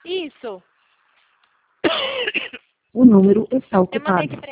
Isso. O número está Eu mandei ocupado. aqui pra